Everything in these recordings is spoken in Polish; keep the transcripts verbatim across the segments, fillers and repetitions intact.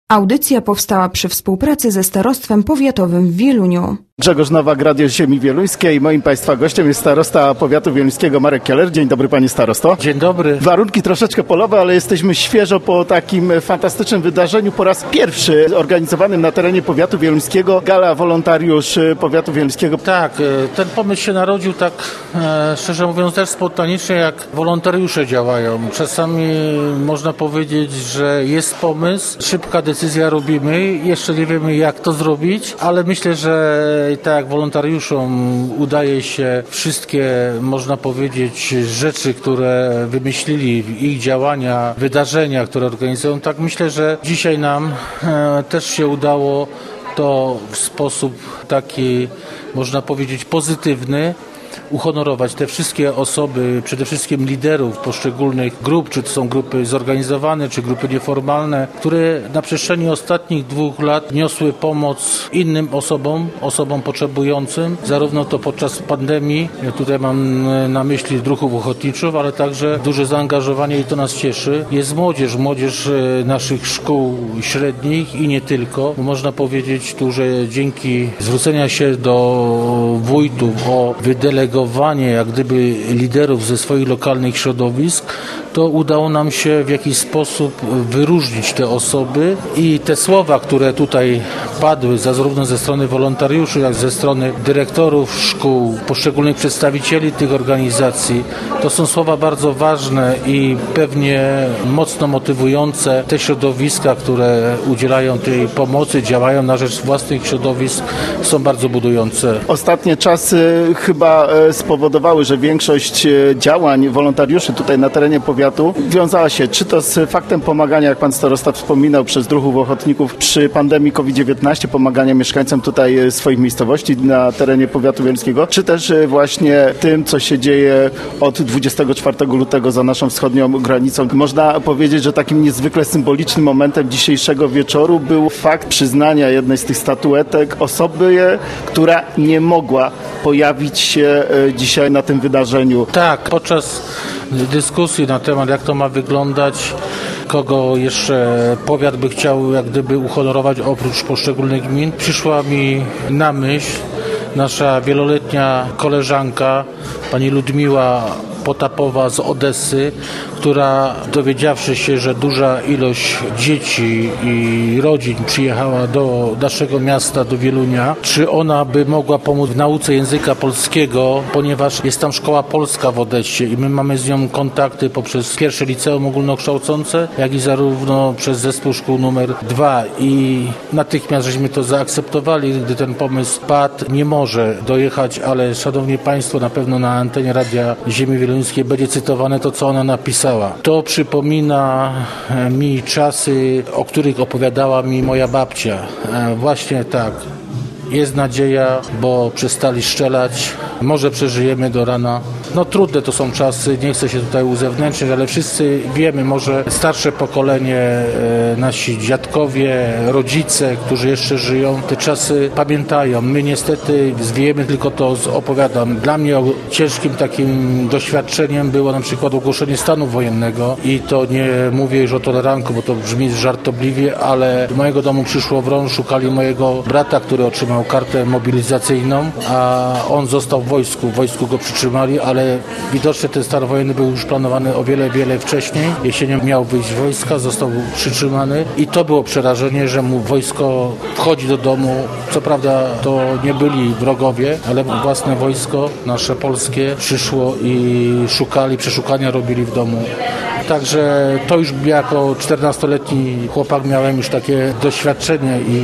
Audycja powstała przy współpracy ze Starostwem Powiatowym w Wieluniu. Grzegorz Nowak, Radio Ziemi Wieluńskiej. Moim Państwa gościem jest starosta powiatu wieluńskiego Marek Kieler. Dzień dobry, panie starosto. Dzień dobry. Warunki troszeczkę polowe, ale jesteśmy świeżo po takim fantastycznym wydarzeniu. Po raz pierwszy organizowanym na terenie powiatu wieluńskiego. Gala wolontariuszy powiatu wieluńskiego. Tak, ten pomysł się narodził tak, szczerze mówiąc, też spontanicznie, jak wolontariusze działają. Czasami można powiedzieć, że jest pomysł, szybka decyzja robimy, jeszcze nie wiemy, jak to zrobić, ale myślę, że i tak jak wolontariuszom udaje się wszystkie, można powiedzieć, rzeczy, które wymyślili, ich działania, wydarzenia, które organizują, tak myślę, że dzisiaj nam e, też się udało to w sposób taki, można powiedzieć, pozytywny, uhonorować te wszystkie osoby, przede wszystkim liderów poszczególnych grup, czy to są grupy zorganizowane, czy grupy nieformalne, które na przestrzeni ostatnich dwóch lat niosły pomoc innym osobom, osobom potrzebującym, zarówno to podczas pandemii, ja tutaj mam na myśli druhów ochotniczych, ale także duże zaangażowanie i to nas cieszy. Jest młodzież, młodzież naszych szkół średnich i nie tylko. Można powiedzieć tu, że dzięki zwrócenia się do wójtów o wydelegowanie jak gdyby liderów ze swoich lokalnych środowisk, to udało nam się w jakiś sposób wyróżnić te osoby i te słowa, które tutaj padły, zarówno ze strony wolontariuszy, jak ze strony dyrektorów szkół, poszczególnych przedstawicieli tych organizacji, to są słowa bardzo ważne i pewnie mocno motywujące te środowiska, które udzielają tej pomocy, działają na rzecz własnych środowisk, są bardzo budujące. Ostatnie czasy chyba spowodowały, że większość działań wolontariuszy tutaj na terenie powiatu wiązała się czy to z faktem pomagania, jak pan starosta wspominał, przez druhów ochotników przy pandemii kowid dziewiętnaście, pomagania mieszkańcom tutaj swoich miejscowości na terenie powiatu wieluńskiego, czy też właśnie tym, co się dzieje od dwudziestego czwartego lutego za naszą wschodnią granicą. Można powiedzieć, że takim niezwykle symbolicznym momentem dzisiejszego wieczoru był fakt przyznania jednej z tych statuetek osoby, która nie mogła pojawić się dzisiaj na tym wydarzeniu. Tak, podczas dyskusji na temat, jak to ma wyglądać, kogo jeszcze powiat by chciał jak gdyby uhonorować oprócz poszczególnych gmin, przyszła mi na myśl nasza wieloletnia koleżanka, pani Ludmiła Potapowa z Odessy, która dowiedziawszy się, że duża ilość dzieci i rodzin przyjechała do naszego miasta, do Wielunia, czy ona by mogła pomóc w nauce języka polskiego, ponieważ jest tam szkoła polska w Odessie i my mamy z nią kontakty poprzez pierwsze liceum ogólnokształcące, jak i zarówno przez zespół szkół numer dwa i natychmiast żeśmy to zaakceptowali, gdy ten pomysł padł. Nie może dojechać, ale szanowni państwo, na pewno na antenie Radia Ziemi Wieluńskiej będzie cytowane to, co ona napisała. To przypomina mi czasy, o których opowiadała mi moja babcia. Właśnie tak. Jest nadzieja, bo przestali strzelać. Może przeżyjemy do rana. No trudne to są czasy, nie chcę się tutaj uzewnętrznić, ale wszyscy wiemy, może starsze pokolenie, e, nasi dziadkowie, rodzice, którzy jeszcze żyją, te czasy pamiętają. My niestety wiemy, tylko to opowiadam. Dla mnie ciężkim takim doświadczeniem było na przykład ogłoszenie stanu wojennego i to nie mówię już o toleranku, bo to brzmi żartobliwie, ale do mojego domu przyszło wrąż, szukali mojego brata, który otrzymał kartę mobilizacyjną, a on został w wojsku. W wojsku go przytrzymali, ale widocznie ten stan wojenny był już planowany o wiele, wiele wcześniej. Jesienią miał wyjść z wojska, został przytrzymany i to było przerażenie, że mu wojsko wchodzi do domu. Co prawda to nie byli wrogowie, ale własne wojsko, nasze polskie, przyszło i szukali, przeszukania robili w domu. Także to już jako czternastoletni chłopak miałem już takie doświadczenie i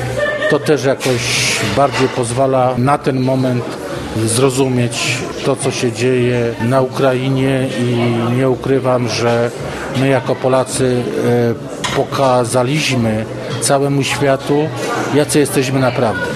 to też jakoś bardziej pozwala na ten moment zrozumieć to, co się dzieje na Ukrainie i nie ukrywam, że my jako Polacy pokazaliśmy całemu światu, jacy jesteśmy naprawdę.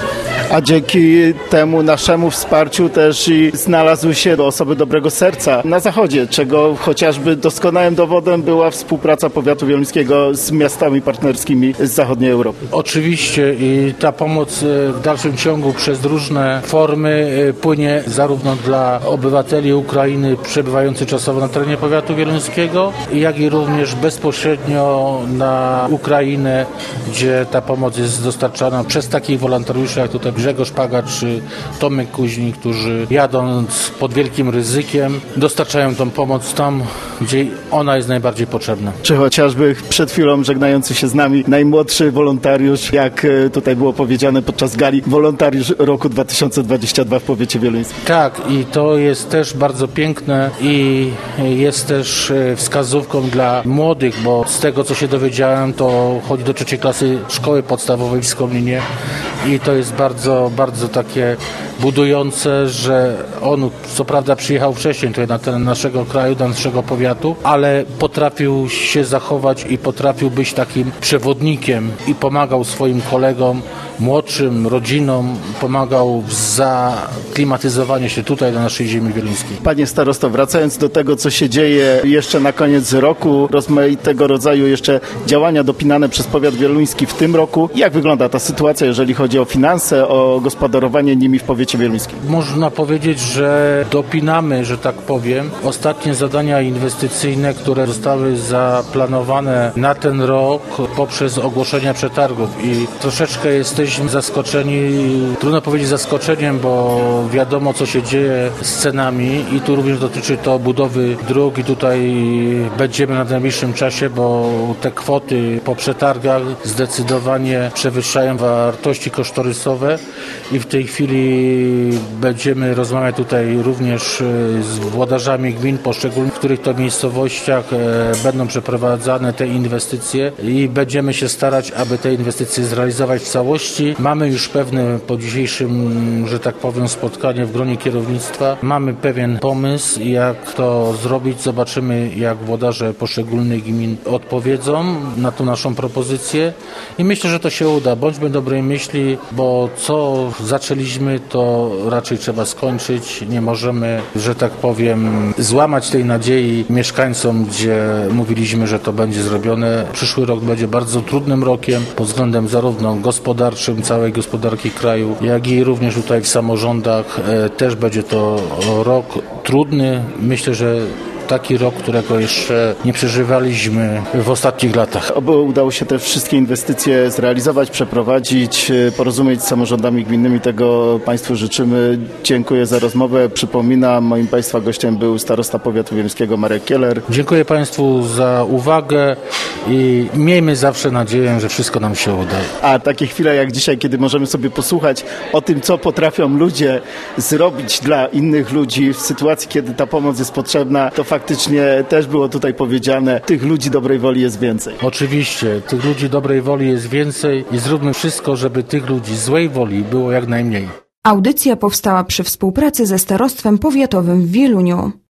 A dzięki temu naszemu wsparciu też i znalazły się osoby dobrego serca na zachodzie, czego chociażby doskonałym dowodem była współpraca powiatu wieluńskiego z miastami partnerskimi z zachodniej Europy. Oczywiście i ta pomoc w dalszym ciągu przez różne formy płynie zarówno dla obywateli Ukrainy przebywających czasowo na terenie powiatu wieluńskiego, jak i również bezpośrednio na Ukrainę, gdzie ta pomoc jest dostarczana przez takich wolontariuszy jak tutaj Grzegorz Paga czy Tomek Kuźnik, którzy jadąc pod wielkim ryzykiem dostarczają tą pomoc tam, gdzie ona jest najbardziej potrzebna. Czy chociażby przed chwilą żegnający się z nami najmłodszy wolontariusz, jak tutaj było powiedziane podczas gali, wolontariusz roku dwa tysiące dwudziestego drugiego w powiecie wieluńskim. Tak, i to jest też bardzo piękne i jest też wskazówką dla młodych, bo z tego, co się dowiedziałem, to chodzi do trzeciej klasy szkoły podstawowej w Skomlinie i to jest bardzo, bardzo takie budujące, że on co prawda przyjechał wcześniej tutaj na teren naszego kraju, do naszego powiatu, ale potrafił się zachować i potrafił być takim przewodnikiem i pomagał swoim kolegom młodszym, rodzinom, pomagał w zaklimatyzowaniu się tutaj do naszej ziemi wieluńskiej. Panie starosto, wracając do tego, co się dzieje jeszcze na koniec roku, rozmaitego rodzaju jeszcze działania dopinane przez powiat wieluński w tym roku, jak wygląda ta sytuacja, jeżeli chodzi o finanse, o gospodarowanie nimi w powiecie wieluńskim? Można powiedzieć, że dopinamy, że tak powiem, ostatnie zadania inwestycyjne, które zostały zaplanowane na ten rok poprzez ogłoszenia przetargów i troszeczkę jesteśmy zaskoczeni, trudno powiedzieć zaskoczeniem, bo wiadomo, co się dzieje z cenami i tu również dotyczy to budowy dróg i tutaj będziemy na najbliższym czasie, bo te kwoty po przetargach zdecydowanie przewyższają wartości kosztorysowe i w tej chwili będziemy rozmawiać tutaj również z włodarzami gmin poszczególnych, w których to miejscowościach będą przeprowadzane te inwestycje i będziemy się starać, aby te inwestycje zrealizować w całości. Mamy już pewne po dzisiejszym, że tak powiem, spotkanie w gronie kierownictwa. Mamy pewien pomysł, jak to zrobić. Zobaczymy, jak włodarze poszczególnych gmin odpowiedzą na tą naszą propozycję i myślę, że to się uda. Bądźmy dobrej myśli, bo co zaczęliśmy, to raczej trzeba skończyć. Nie możemy, że tak powiem, złamać tej nadziei mieszkańcom, gdzie mówiliśmy, że to będzie zrobione. Przyszły rok będzie bardzo trudnym rokiem pod względem zarówno gospodarczym, całej gospodarki kraju, jak i również tutaj w samorządach. Też będzie to rok trudny. Myślę, że taki rok, którego jeszcze nie przeżywaliśmy w ostatnich latach. Oby udało się te wszystkie inwestycje zrealizować, przeprowadzić, porozumieć z samorządami gminnymi. Tego Państwu życzymy. Dziękuję za rozmowę. Przypominam, moim Państwa gościem był starosta powiatu wieluńskiego Marek Kieler. Dziękuję Państwu za uwagę i miejmy zawsze nadzieję, że wszystko nam się uda. A takie chwile jak dzisiaj, kiedy możemy sobie posłuchać o tym, co potrafią ludzie zrobić dla innych ludzi w sytuacji, kiedy ta pomoc jest potrzebna, to faktycznie też było tutaj powiedziane, tych ludzi dobrej woli jest więcej. Oczywiście, tych ludzi dobrej woli jest więcej i zróbmy wszystko, żeby tych ludzi złej woli było jak najmniej. Audycja powstała przy współpracy ze Starostwem Powiatowym w Wieluniu.